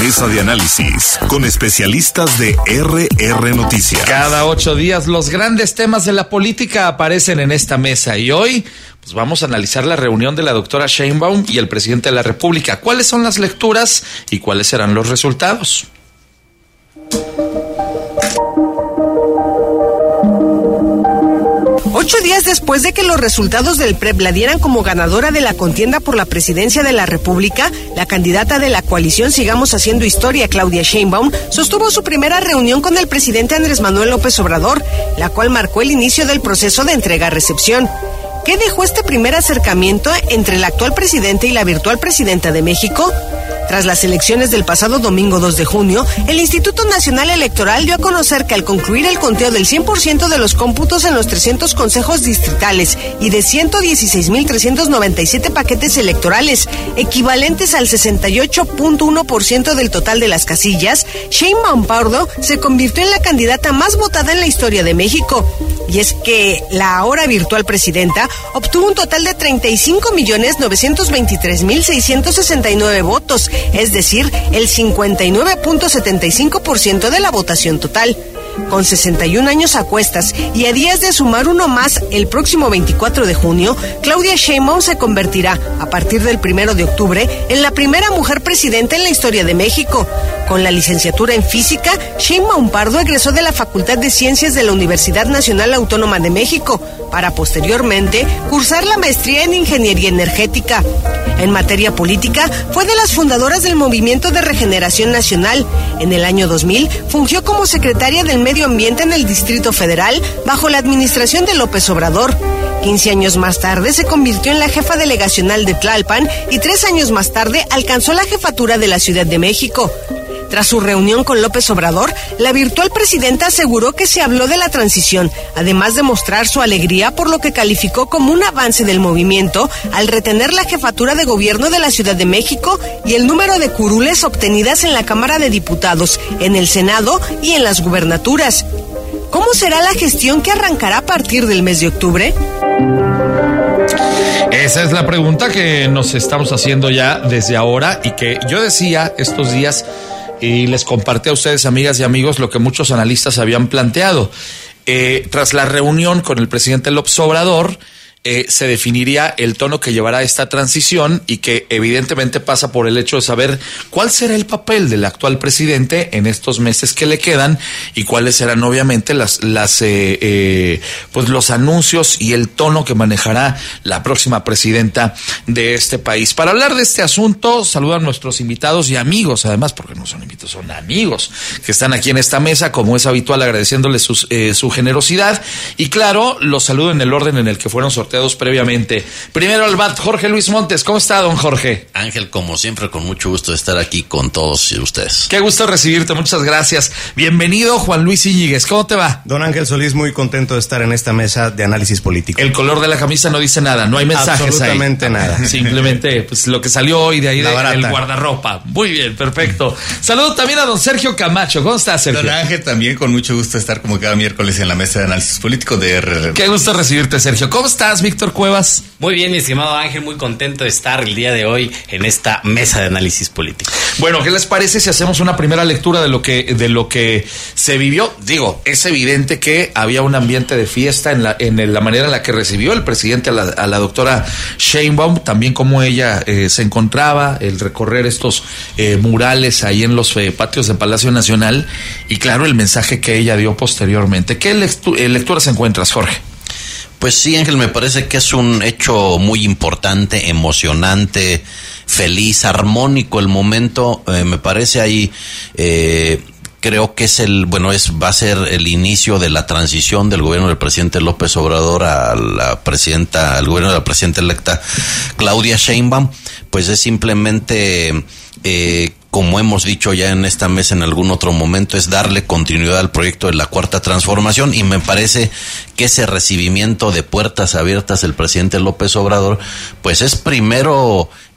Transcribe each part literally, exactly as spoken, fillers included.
Mesa de análisis con especialistas de R R Noticias. Cada ocho días los grandes temas de la política aparecen en esta mesa y hoy pues vamos a analizar la reunión de la doctora Sheinbaum y el presidente de la República. ¿Cuáles son las lecturas y cuáles serán los resultados? Ocho días después de que los resultados del P R E P la dieran como ganadora de la contienda por la presidencia de la República, la candidata de la coalición Sigamos Haciendo Historia, Claudia Sheinbaum, sostuvo su primera reunión con el presidente Andrés Manuel López Obrador, la cual marcó el inicio del proceso de entrega-recepción. ¿Qué dejó este primer acercamiento entre el actual presidente y la virtual presidenta de México? Tras las elecciones del pasado domingo dos de junio, el Instituto Nacional Electoral dio a conocer que al concluir el conteo del cien por ciento de los cómputos en los trescientos consejos distritales y de ciento dieciséis mil trescientos noventa y siete paquetes electorales, equivalentes al sesenta y ocho punto uno por ciento del total de las casillas, Sheinbaum Pardo se convirtió en la candidata más votada en la historia de México. Y es que la ahora virtual presidenta obtuvo un total de treinta y cinco millones novecientos veintitrés mil seiscientos sesenta y nueve votos, es decir, el cincuenta y nueve punto setenta y cinco por ciento de la votación total. Con sesenta y un años a cuestas y a días de sumar uno más el próximo veinticuatro de junio, Claudia Sheinbaum se convertirá, a partir del primero de octubre, en la primera mujer presidenta en la historia de México. Con la licenciatura en Física, Sheinbaum Pardo egresó de la Facultad de Ciencias de la Universidad Nacional Autónoma de México, para posteriormente cursar la maestría en Ingeniería Energética. En materia política, fue de las fundadoras del Movimiento de Regeneración Nacional. En el año dos mil, fungió como secretaria del Medio Ambiente en el Distrito Federal, bajo la administración de López Obrador. quince años más tarde se convirtió en la jefa delegacional de Tlalpan y tres años más tarde alcanzó la jefatura de la Ciudad de México. Tras su reunión con López Obrador, la virtual presidenta aseguró que se habló de la transición, además de mostrar su alegría por lo que calificó como un avance del movimiento al retener la jefatura de gobierno de la Ciudad de México y el número de curules obtenidas en la Cámara de Diputados, en el Senado y en las gubernaturas. ¿Cómo será la gestión que arrancará a partir del mes de octubre? Esa es la pregunta que nos estamos haciendo ya desde ahora y que yo decía estos días y les compartí a ustedes, amigas y amigos, lo que muchos analistas habían planteado. Eh, tras la reunión con el presidente López Obrador, eh, se definiría el tono que llevará esta transición y que evidentemente pasa por el hecho de saber cuál será el papel del actual presidente en estos meses que le quedan y cuáles serán obviamente las, las eh, eh, pues los anuncios y el tono que manejará la próxima presidenta de este país. Para hablar de este asunto, saludan nuestros invitados y amigos, además, porque no son invitados, son amigos que están aquí en esta mesa, como es habitual, agradeciéndoles sus, eh, su generosidad. Y claro, los saludo en el orden en el que fueron sorteados previamente. Primero al B A T, Jorge Luis Montes. ¿Cómo está, don Jorge? Ángel, como siempre, con mucho gusto de estar aquí con todos ustedes. Qué gusto recibirte, muchas gracias. Bienvenido, Juan Luis Íñiguez. ¿Cómo te va? Don Ángel Solís, muy contento de estar en esta mesa de análisis político. El color de la camisa no dice nada, no hay mensajes. Absolutamente ahí. Nada. Simplemente pues lo que salió hoy de ahí del guardarropa. Muy bien, perfecto. Saludo también a don Sergio Camacho. ¿Cómo estás, Sergio? Don Ángel, también con mucho gusto de estar como cada miércoles en la mesa de análisis político de R R. Qué gusto recibirte, Sergio. ¿Cómo estás, Víctor Cuevas? Muy bien, mi estimado Ángel, muy contento de estar el día de hoy en esta mesa de análisis político. Bueno, ¿qué les parece si hacemos una primera lectura de lo que de lo que se vivió? Digo, es evidente que había un ambiente de fiesta en la en la manera en la que recibió el presidente a la, a la doctora Sheinbaum, también cómo ella eh, se encontraba, el recorrer estos eh, murales ahí en los eh, patios de Palacio Nacional y claro, el mensaje que ella dio posteriormente. ¿Qué lectu- eh, lecturas encuentras, Jorge? Pues sí, Ángel, me parece que es un hecho muy importante, emocionante, feliz, armónico el momento. Eh, me parece ahí, eh, creo que es el, bueno, es va a ser el inicio de la transición del gobierno del presidente López Obrador a la presidenta, al gobierno de la presidenta electa Claudia Sheinbaum. Pues es simplemente eh, como hemos dicho ya en esta mesa en algún otro momento, es darle continuidad al proyecto de la Cuarta Transformación, y me parece que ese recibimiento de puertas abiertas del presidente López Obrador, pues es primero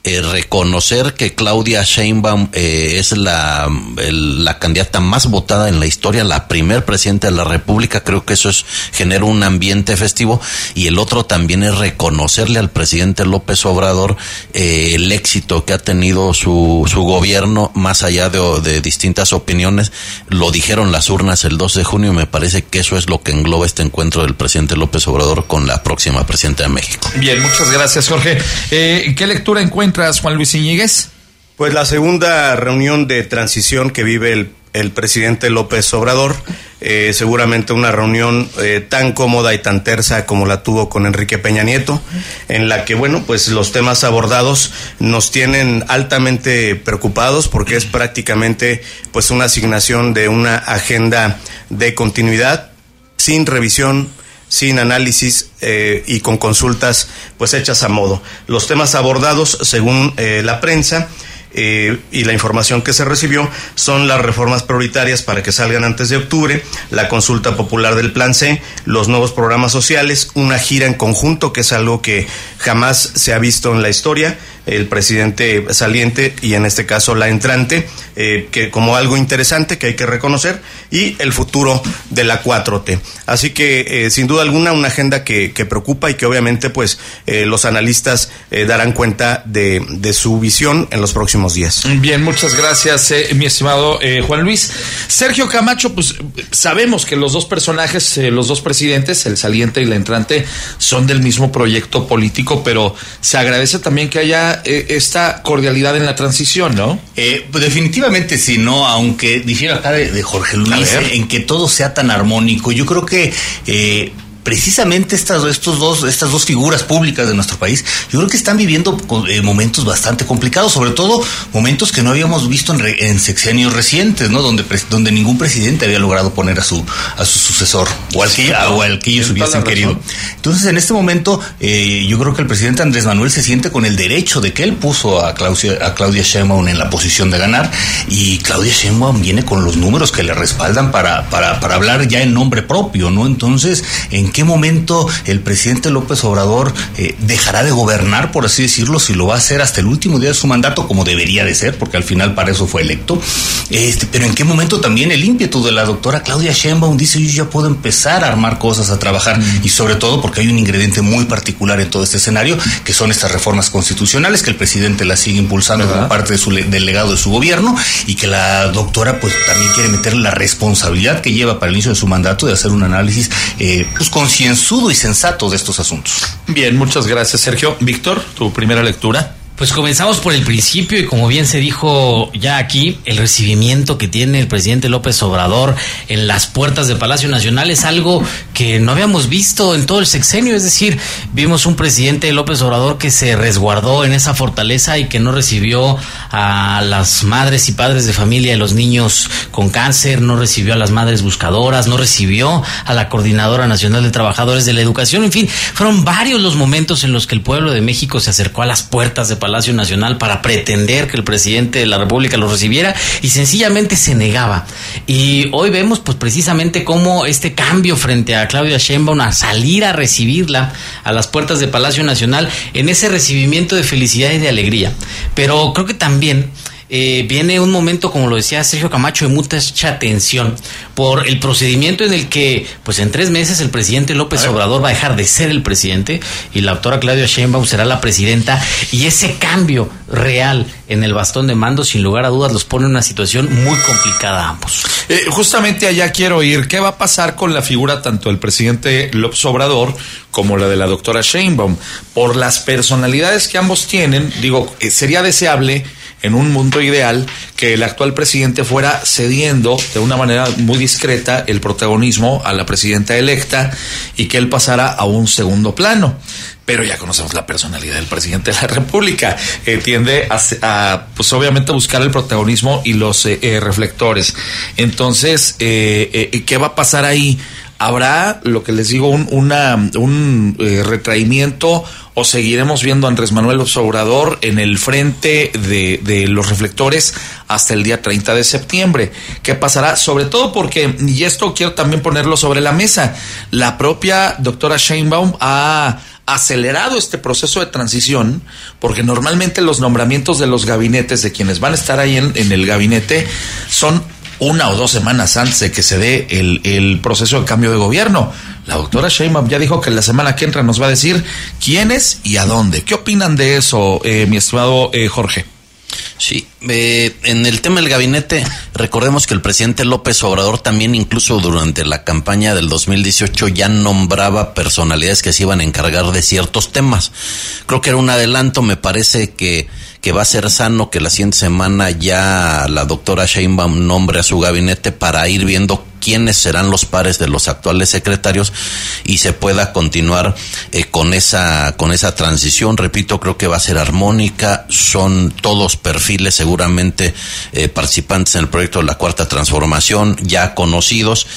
eh, reconocer que Claudia Sheinbaum eh, es la, el, la candidata más votada en la historia, la primer presidenta de la República. Creo que eso es, genera un ambiente festivo. Y el otro también es reconocerle al presidente López Obrador eh, el éxito que ha tenido su, su gobierno, más allá de, de distintas opiniones. Lo dijeron las urnas el dos de junio, y me parece que eso es lo que engloba este encuentro del presidente López Obrador con la próxima presidenta de México. Bien, muchas gracias, Jorge. Eh, ¿Qué lectura encuentras, Juan Luis Iñiguez? Pues la segunda reunión de transición que vive el, el presidente López Obrador, eh, seguramente una reunión eh, tan cómoda y tan tersa como la tuvo con Enrique Peña Nieto, en la que, bueno, pues los temas abordados nos tienen altamente preocupados, porque es prácticamente pues una asignación de una agenda de continuidad, sin revisión, sin análisis eh, y con consultas pues hechas a modo. Los temas abordados, según eh, la prensa eh, y la información que se recibió, son las reformas prioritarias para que salgan antes de octubre, la consulta popular del Plan C, los nuevos programas sociales, una gira en conjunto, que es algo que jamás se ha visto en la historia, el presidente saliente y en este caso la entrante, eh, que como algo interesante que hay que reconocer, y el futuro de la cuatro T. Así que eh, sin duda alguna una agenda que, que preocupa, y que obviamente pues eh, los analistas eh, darán cuenta de, de su visión en los próximos días. Bien, muchas gracias, eh, mi estimado eh, Juan Luis. Sergio Camacho, pues sabemos que los dos personajes, eh, los dos presidentes, el saliente y la entrante, son del mismo proyecto político, pero se agradece también que haya eh, esta cordialidad en la transición, ¿no? Eh, pues definitivamente sí, ¿no? Aunque difiero acá de, de Jorge Luis, en que todo sea tan armónico. Yo creo que eh, precisamente estas, estos dos, estas dos figuras públicas de nuestro país, yo creo que están viviendo eh, momentos bastante complicados, sobre todo momentos que no habíamos visto en, re, en sexenios recientes, ¿no? Donde, donde ningún presidente había logrado poner a su, a su sucesor, o al que, o al que ellos hubiesen querido. Entonces, en este momento, eh, yo creo que el presidente Andrés Manuel se siente con el derecho de que él puso a Claudia, a Claudia Sheinbaum en la posición de ganar, y Claudia Sheinbaum viene con los números que le respaldan para, para, para hablar ya en nombre propio, ¿no? Entonces, ¿en qué momento el presidente López Obrador eh, dejará de gobernar, por así decirlo, si lo va a hacer hasta el último día de su mandato, como debería de ser, porque al final para eso fue electo? Este, pero ¿en qué momento también el ímpetu de la doctora Claudia Sheinbaum dice: yo ya puedo empezar a armar cosas, a trabajar? Mm. Y sobre todo porque hay un ingrediente muy particular en todo este escenario, que son estas reformas constitucionales, que el presidente las sigue impulsando, ¿verdad?, como parte de su, del legado de su gobierno, y que la doctora pues también quiere meterle la responsabilidad que lleva para el inicio de su mandato de hacer un análisis eh, pues concienzudo y sensato de estos asuntos. Bien, muchas gracias, Sergio. Víctor, tu primera lectura. Pues comenzamos por el principio, y como bien se dijo ya aquí, el recibimiento que tiene el presidente López Obrador en las puertas del Palacio Nacional es algo que no habíamos visto en todo el sexenio. Es decir, vimos un presidente López Obrador que se resguardó en esa fortaleza y que no recibió a las madres y padres de familia de los niños con cáncer, no recibió a las madres buscadoras, no recibió a la Coordinadora Nacional de Trabajadores de la Educación. En fin, fueron varios los momentos en los que el pueblo de México se acercó a las puertas de Palacio Nacional para pretender que el presidente de la República lo recibiera, y sencillamente se negaba. Y hoy vemos pues precisamente cómo este cambio frente a Claudia Sheinbaum, a salir a recibirla a las puertas de Palacio Nacional, en ese recibimiento de felicidad y de alegría. Pero creo que también Eh, viene un momento, como lo decía Sergio Camacho, de mucha tensión por el procedimiento en el que, pues en tres meses, el presidente López Obrador va a dejar de ser el presidente y la doctora Claudia Sheinbaum será la presidenta, y ese cambio real en el bastón de mando, sin lugar a dudas, los pone en una situación muy complicada a ambos. Eh, justamente allá quiero ir. ¿Qué va a pasar con la figura tanto del presidente López Obrador como la de la doctora Sheinbaum? Por las personalidades que ambos tienen, digo, eh, sería deseable en un mundo ideal que el actual presidente fuera cediendo de una manera muy discreta el protagonismo a la presidenta electa y que él pasara a un segundo plano. Pero ya conocemos la personalidad del presidente de la República. Eh, tiende a, a, pues obviamente, buscar el protagonismo y los eh, eh, reflectores. Entonces, eh, eh, ¿qué va a pasar ahí? ¿Habrá, lo que les digo, un, una, un eh, retraimiento, o seguiremos viendo a Andrés Manuel López Obrador en el frente de, de los reflectores hasta el día treinta de septiembre? ¿Qué pasará? Sobre todo porque, y esto quiero también ponerlo sobre la mesa, la propia doctora Sheinbaum ha acelerado este proceso de transición, porque normalmente los nombramientos de los gabinetes, de quienes van a estar ahí en, en el gabinete, son una o dos semanas antes de que se dé el, el proceso de cambio de gobierno. La doctora Sheinbaum ya dijo que la semana que entra nos va a decir quiénes y a dónde. ¿Qué opinan de eso, eh, mi estimado eh, Jorge? Sí, eh, en el tema del gabinete, recordemos que el presidente López Obrador también, incluso durante la campaña del dos mil dieciocho, ya nombraba personalidades que se iban a encargar de ciertos temas. Creo que era un adelanto. Me parece que, que va a ser sano que la siguiente semana ya la doctora Sheinbaum nombre a su gabinete para ir viendo quiénes serán los pares de los actuales secretarios y se pueda continuar eh, con esa con esa transición. Repito, creo que va a ser armónica. Son todos perfiles seguramente eh, participantes en el proyecto de la Cuarta Transformación, ya conocidos,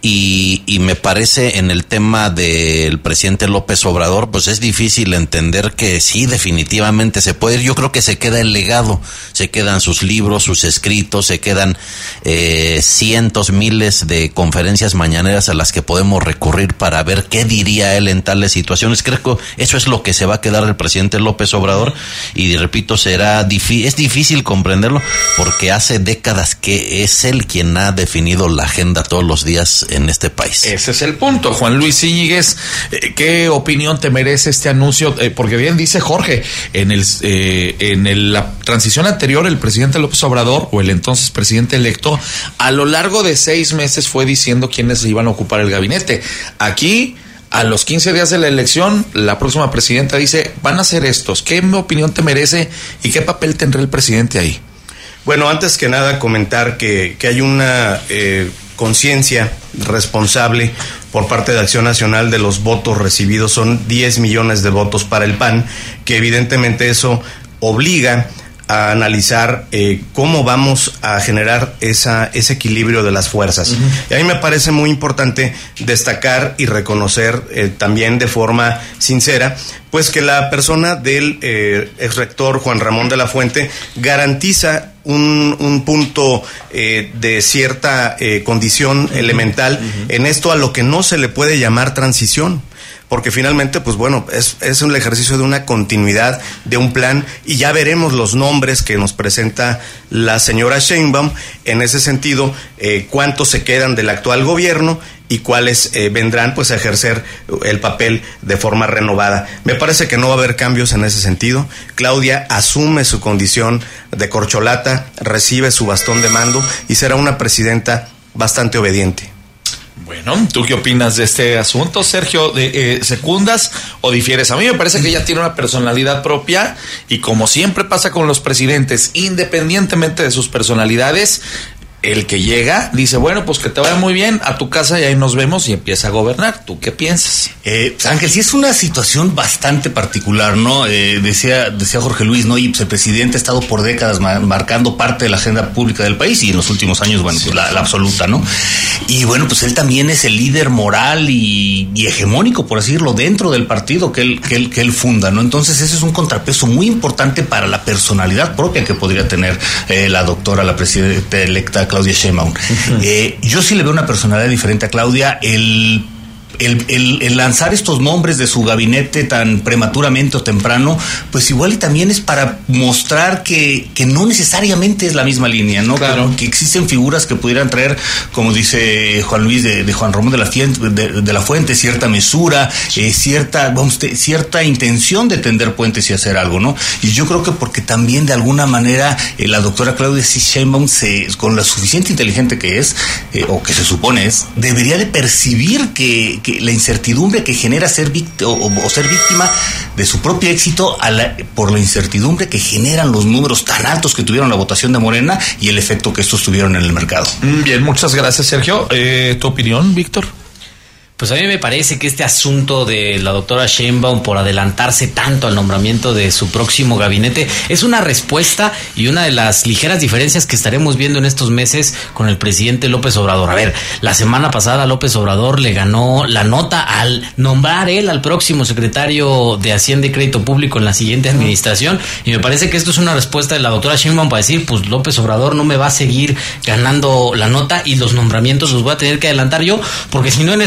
y, y me parece en el tema del presidente López Obrador, pues es difícil entender que sí, definitivamente se puede ir. Yo creo que se queda el legado, se quedan sus libros, sus escritos, se quedan eh, cientos, miles de conferencias mañaneras a las que podemos recurrir para ver qué diría él en tales situaciones. Creo que eso es lo que se va a quedar del presidente López Obrador, y repito, será difícil, es difícil comprenderlo porque hace décadas que es él quien ha definido la agenda todos los días en este país. Ese es el punto. Juan Luis Íñiguez, ¿qué opinión te merece este anuncio? Eh, porque bien dice Jorge, en el eh, en el, la transición anterior, el presidente López Obrador, o el entonces presidente electo, a lo largo de seis meses fue diciendo quiénes iban a ocupar el gabinete. Aquí, a los quince días de la elección, la próxima presidenta dice, van a ser estos. ¿Qué opinión te merece y qué papel tendrá el presidente ahí? Bueno, antes que nada comentar que, que hay una eh, conciencia responsable por parte de Acción Nacional de los votos recibidos. Son diez millones de votos para el P A N, que evidentemente eso obliga a analizar eh, cómo vamos a generar esa, ese equilibrio de las fuerzas. Uh-huh. Y a mí me parece muy importante destacar y reconocer eh, también de forma sincera, pues que la persona del eh, ex rector Juan Ramón de la Fuente garantiza un, un punto eh, de cierta eh, condición uh-huh. elemental uh-huh. en esto a lo que no se le puede llamar transición. Porque finalmente, pues bueno, es, es un ejercicio de una continuidad, de un plan, y ya veremos los nombres que nos presenta la señora Sheinbaum. En ese sentido, eh, cuántos se quedan del actual gobierno y cuáles eh, vendrán pues a ejercer el papel de forma renovada. Me parece que no va a haber cambios en ese sentido. Claudia asume su condición de corcholata, recibe su bastón de mando y será una presidenta bastante obediente. Bueno, ¿tú qué opinas de este asunto, Sergio? ¿De, eh, ¿Secundas o difieres? A mí me parece que ella tiene una personalidad propia y, como siempre pasa con los presidentes, independientemente de sus personalidades, el que llega dice, bueno, pues que te vaya muy bien a tu casa y ahí nos vemos, y empieza a gobernar. ¿Tú qué piensas? Eh, Ángel, sí es una situación bastante particular, ¿no? Eh, decía, decía Jorge Luis, ¿no? Y pues el presidente ha estado por décadas ma- marcando parte de la agenda pública del país, y en los últimos años, bueno, pues la, la absoluta, ¿no? Y bueno, pues él también es el líder moral y, y hegemónico, por así decirlo, dentro del partido que él, que él, que él funda, ¿no? Entonces ese es un contrapeso muy importante para la personalidad propia que podría tener eh, la doctora, la presidenta electa Claudia Sheinbaum. Uh-huh. Eh, yo sí le veo una personalidad diferente a Claudia. El El, el, el lanzar estos nombres de su gabinete tan prematuramente o temprano, pues igual y también es para mostrar que, que no necesariamente es la misma línea, ¿no? Claro. Que, que existen figuras que pudieran traer, como dice Juan Luis, de, de Juan Ramón de la, Fuente, de, de la Fuente, cierta mesura, eh, cierta, vamos, te, cierta intención de tender puentes y hacer algo, ¿no? Y yo creo que porque también de alguna manera eh, la doctora Claudia Sheinbaum, se, con la suficiente inteligente que es, eh, o que se supone es, debería de percibir que que la incertidumbre que genera ser víctima o, o ser víctima de su propio éxito a la, por la incertidumbre que generan los números tan altos que tuvieron la votación de Morena y el efecto que estos tuvieron en el mercado. Bien, muchas gracias, Sergio. Eh, ¿Tu opinión, Víctor? Pues a mí me parece que este asunto de la doctora Sheinbaum por adelantarse tanto al nombramiento de su próximo gabinete es una respuesta y una de las ligeras diferencias que estaremos viendo en estos meses con el presidente López Obrador. A ver, la semana pasada López Obrador le ganó la nota al nombrar él al próximo secretario de Hacienda y Crédito Público en la siguiente administración, y me parece que esto es una respuesta de la doctora Sheinbaum para decir, pues López Obrador no me va a seguir ganando la nota y los nombramientos los voy a tener que adelantar yo, porque si no en estos meses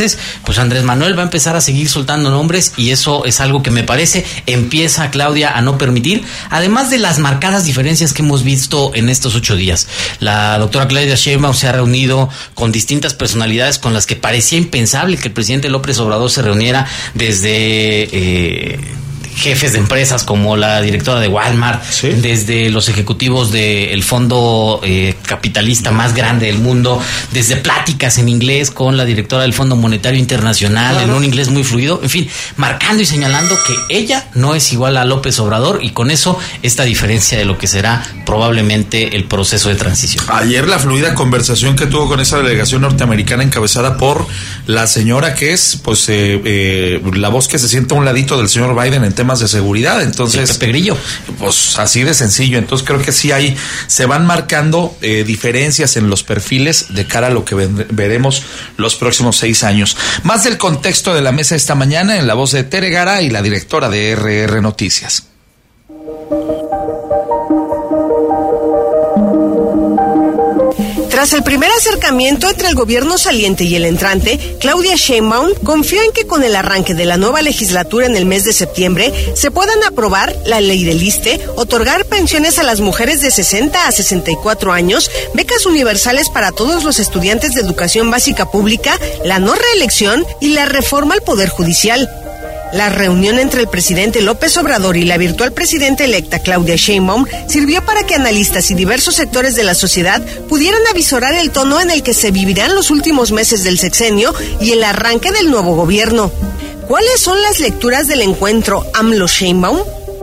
elecciones, pues Andrés Manuel va a empezar a seguir soltando nombres y eso es algo que me parece empieza Claudia a no permitir, además de las marcadas diferencias que hemos visto en estos ocho días. La doctora Claudia Sheinbaum se ha reunido con distintas personalidades con las que parecía impensable que el presidente López Obrador se reuniera, desde eh, jefes de empresas como la directora de Walmart, ¿sí?, desde los ejecutivos del fondo eh, capitalista más grande del mundo, desde pláticas en inglés con la directora del Fondo Monetario Internacional, claro, en un inglés muy fluido, en fin, marcando y señalando que ella no es igual a López Obrador, y con eso esta diferencia de lo que será probablemente el proceso de transición. Ayer la fluida conversación que tuvo con esa delegación norteamericana encabezada por la señora que es pues eh, eh, la voz que se sienta a un ladito del señor Biden en temas de seguridad, entonces, sí, Pepe Grillo, pues así de sencillo. Entonces creo que sí hay, se van marcando eh, diferencias en los perfiles de cara a lo que ven, veremos los próximos seis años. Más del contexto de la mesa esta mañana en la voz de Tere Garay, la directora de R R Noticias. Tras el primer acercamiento entre el gobierno saliente y el entrante, Claudia Sheinbaum confió en que con el arranque de la nueva legislatura en el mes de septiembre se puedan aprobar la ley del ISSSTE, otorgar pensiones a las mujeres de sesenta a sesenta y cuatro años, becas universales para todos los estudiantes de educación básica pública, la no reelección y la reforma al Poder Judicial. La reunión entre el presidente López Obrador y la virtual presidenta electa Claudia Sheinbaum sirvió para que analistas y diversos sectores de la sociedad pudieran avisorar el tono en el que se vivirán los últimos meses del sexenio y el arranque del nuevo gobierno. ¿Cuáles son las lecturas del encuentro AMLO-Sheinbaum?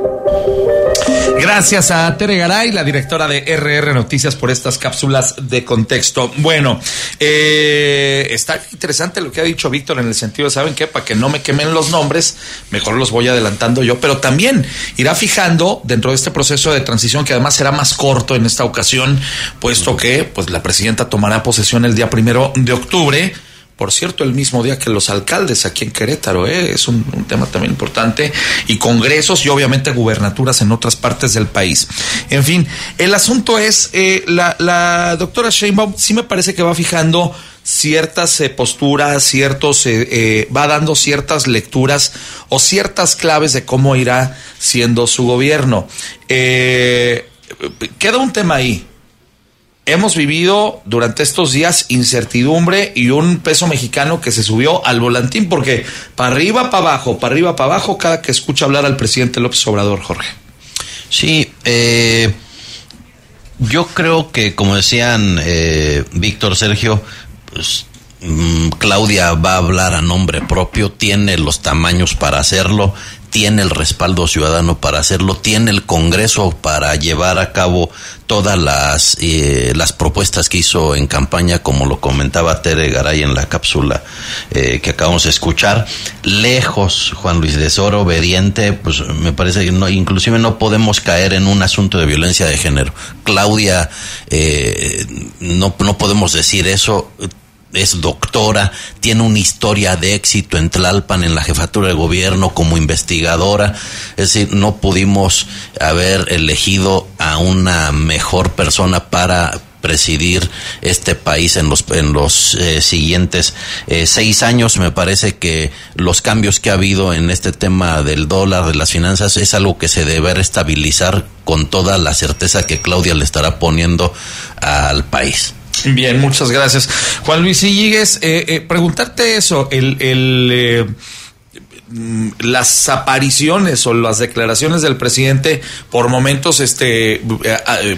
Gracias a Tere Garay, la directora de R R Noticias, por estas cápsulas de contexto. Bueno, eh, está interesante lo que ha dicho Víctor en el sentido de, ¿saben qué? Para que no me quemen los nombres, mejor los voy adelantando yo, pero también irá fijando dentro de este proceso de transición, que además será más corto en esta ocasión, puesto que pues la presidenta tomará posesión el día primero de octubre. Por cierto, el mismo día que los alcaldes aquí en Querétaro, ¿eh? es un, un tema también importante, y congresos y obviamente gubernaturas en otras partes del país. En fin, el asunto es, eh, la, la doctora Sheinbaum sí me parece que va fijando ciertas eh, posturas, ciertos, eh, eh, va dando ciertas lecturas o ciertas claves de cómo irá siendo su gobierno. Eh, queda un tema ahí. Hemos vivido durante estos días incertidumbre y un peso mexicano que se subió al volantín, porque para arriba, para abajo, para arriba, para abajo, cada que escucha hablar al presidente López Obrador, Jorge. Sí, eh, yo creo que, como decían eh, Víctor, Sergio, pues mmm, Claudia va a hablar a nombre propio, tiene los tamaños para hacerlo, tiene el respaldo ciudadano para hacerlo, tiene el Congreso para llevar a cabo todas las eh, las propuestas que hizo en campaña, como lo comentaba Tere Garay en la cápsula eh, que acabamos de escuchar. Lejos, Juan Luis, de ser obediente, pues me parece que no, inclusive no podemos caer en un asunto de violencia de género. Claudia, eh, no, no podemos decir eso. Es doctora, tiene una historia de éxito en Tlalpan, en la jefatura de gobierno, como investigadora. Es decir, no pudimos haber elegido a una mejor persona para presidir este país en los en los eh, siguientes eh, seis años. Me parece que los cambios que ha habido en este tema del dólar, de las finanzas, es algo que se debe estabilizar con toda la certeza que Claudia le estará poniendo al país. Bien, muchas gracias. Juan Luis Íñiguez, eh, eh, preguntarte eso, el, el eh, las apariciones o las declaraciones del presidente por momentos este eh, eh,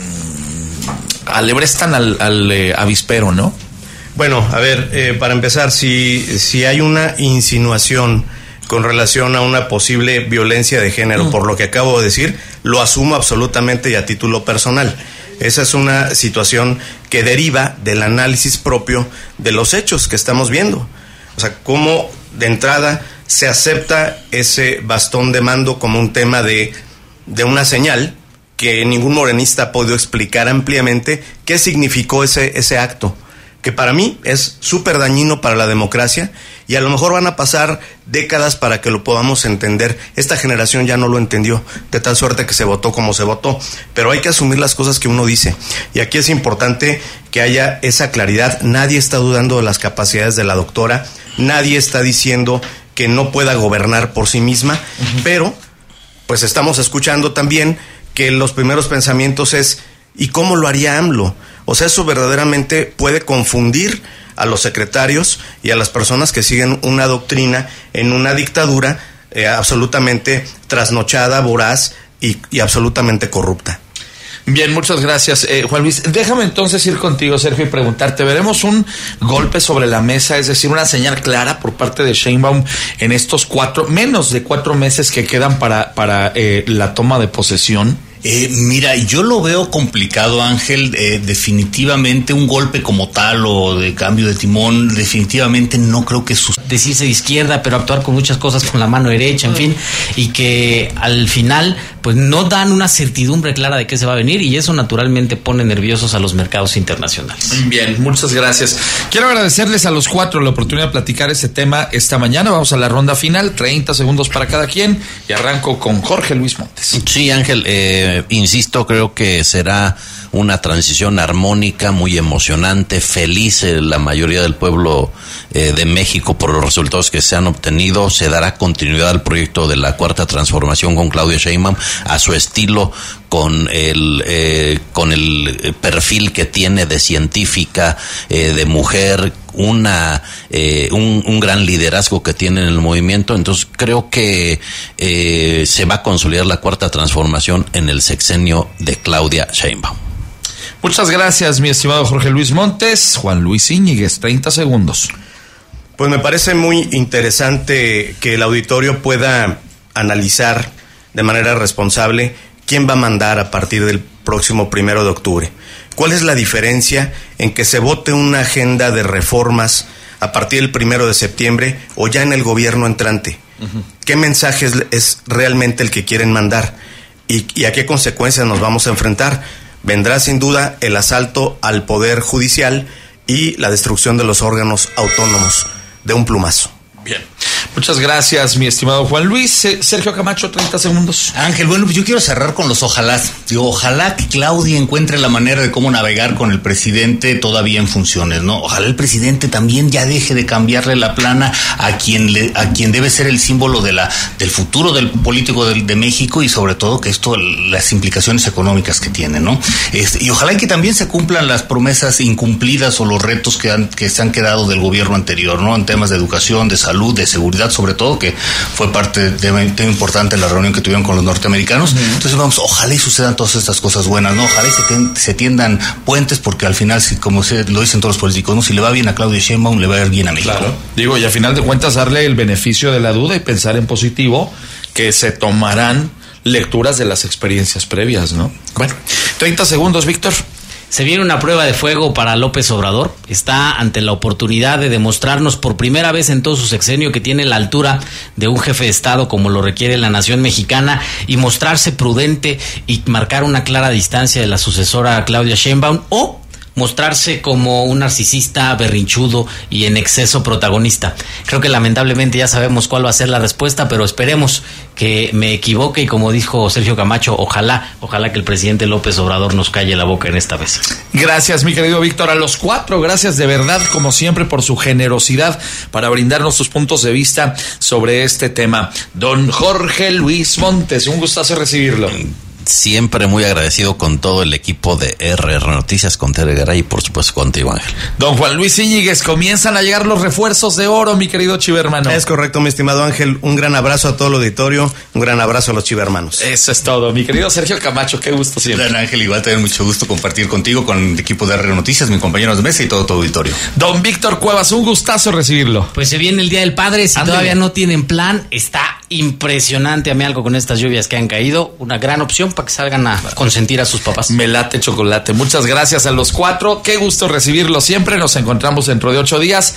alebrestan al, al eh, avispero, ¿no? Bueno, a ver, eh, para empezar, si, si hay una insinuación con relación a una posible violencia de género, mm. por lo que acabo de decir, lo asumo absolutamente y a título personal. Esa es una situación que deriva del análisis propio de los hechos que estamos viendo. O sea, cómo de entrada se acepta ese bastón de mando como un tema de, de una señal que ningún morenista ha podido explicar ampliamente qué significó ese, ese acto, que para mí es súper dañino para la democracia, y a lo mejor van a pasar décadas para que lo podamos entender. Esta generación ya no lo entendió, de tal suerte que se votó como se votó, pero hay que asumir las cosas que uno dice, y aquí es importante que haya esa claridad. Nadie está dudando de las capacidades de la doctora, nadie está diciendo que no pueda gobernar por sí misma, uh-huh. pero pues estamos escuchando también que los primeros pensamientos es ¿y cómo lo haría AMLO? O sea, eso verdaderamente puede confundir a los secretarios y a las personas que siguen una doctrina en una dictadura eh, absolutamente trasnochada, voraz y, y absolutamente corrupta. Bien, muchas gracias, eh, Juan Luis. Déjame entonces ir contigo, Sergio, y preguntarte, ¿veremos un golpe sobre la mesa, es decir, una señal clara por parte de Sheinbaum en estos cuatro, menos de cuatro meses que quedan para, para eh, la toma de posesión? Eh, mira, yo lo veo complicado, Ángel. Eh, definitivamente un golpe como tal o de cambio de timón, definitivamente no creo que suceda. Decirse de izquierda, pero actuar con muchas cosas con la mano derecha, en fin, y que al final pues no dan una certidumbre clara de qué se va a venir, y eso naturalmente pone nerviosos a los mercados internacionales. Bien, muchas gracias. Quiero agradecerles a los cuatro la oportunidad de platicar este tema esta mañana. Vamos a la ronda final, treinta segundos para cada quien, y arranco con Jorge Luis Montes. Sí, Ángel, eh Eh, insisto, creo que será una transición armónica, muy emocionante, feliz eh, la mayoría del pueblo eh, de México por los resultados que se han obtenido. Se dará continuidad al proyecto de la Cuarta Transformación con Claudia Sheinbaum a su estilo, con el eh, con el perfil que tiene de científica, eh, de mujer, una eh, un, un gran liderazgo que tiene en el movimiento. Entonces creo que eh, se va a consolidar la Cuarta Transformación en el sexenio de Claudia Sheinbaum. Muchas gracias, mi estimado Jorge Luis Montes. Juan Luis Íñiguez, treinta segundos. Pues me parece muy interesante que el auditorio pueda analizar de manera responsable quién va a mandar a partir del próximo primero de octubre. ¿Cuál es la diferencia en que se vote una agenda de reformas a partir del primero de septiembre o ya en el gobierno entrante? Uh-huh. ¿Qué mensaje es, es realmente el que quieren mandar? ¿Y, y a qué consecuencias nos vamos a enfrentar? Vendrá sin duda el asalto al poder judicial y la destrucción de los órganos autónomos de un plumazo. Bien. Muchas gracias, mi estimado Juan Luis. Sergio Camacho, treinta segundos. Ángel, bueno, pues yo quiero cerrar con los ojalá. Digo, ojalá que Claudia encuentre la manera de cómo navegar con el presidente todavía en funciones, ¿no? Ojalá el presidente también ya deje de cambiarle la plana a quien le, a quien debe ser el símbolo de la del futuro del político de, de México, y sobre todo que esto, las implicaciones económicas que tiene, ¿no? Este, y ojalá que también se cumplan las promesas incumplidas o los retos que han que se han quedado del gobierno anterior, ¿no? En temas de educación, de salud, de seguridad, sobre todo, que fue parte de, de importante en la reunión que tuvieron con los norteamericanos. Uh-huh. Entonces vamos, ojalá y sucedan todas estas cosas buenas, ¿no? Ojalá y se, ten, se tiendan puentes, porque al final, si, como se, lo dicen todos los políticos, ¿no? Si le va bien a Claudia Sheinbaum, le va a ir bien a México. Claro. Digo, y a final de cuentas darle el beneficio de la duda y pensar en positivo, que se tomarán lecturas de las experiencias previas, ¿no? Bueno, treinta segundos, Víctor. Se viene una prueba de fuego para López Obrador. Está ante la oportunidad de demostrarnos por primera vez en todo su sexenio que tiene la altura de un jefe de Estado como lo requiere la nación mexicana, y mostrarse prudente y marcar una clara distancia de la sucesora Claudia Sheinbaum, o mostrarse como un narcisista berrinchudo y en exceso protagonista. Creo que lamentablemente ya sabemos cuál va a ser la respuesta, pero esperemos que me equivoque, y como dijo Sergio Camacho, ojalá, ojalá que el presidente López Obrador nos calle la boca en esta vez. Gracias, mi querido Víctor. A los cuatro, gracias de verdad, como siempre, por su generosidad para brindarnos sus puntos de vista sobre este tema. Don Jorge Luis Montes, un gustazo recibirlo. Siempre muy agradecido con todo el equipo de R R Noticias, con Tere Garay y por supuesto contigo, Ángel. Don Juan Luis Íñiguez, comienzan a llegar los refuerzos de oro, mi querido chivermano. Es correcto, mi estimado Ángel. Un gran abrazo a todo el auditorio, un gran abrazo a los chivermanos. Eso es todo, mi querido Sergio Camacho, qué gusto siempre. Gran Ángel, igual tener mucho gusto compartir contigo, con el equipo de R R Noticias, mis compañeros de mesa y todo tu auditorio. Don Víctor Cuevas, un gustazo recibirlo. Pues se viene el Día del Padre, si Andale. Todavía no tienen plan, está impresionante a mí algo con estas lluvias que han caído, una gran opción para que salgan a consentir a sus papás. Me late chocolate. Muchas gracias a los cuatro, qué gusto recibirlo siempre. Nos encontramos dentro de ocho días.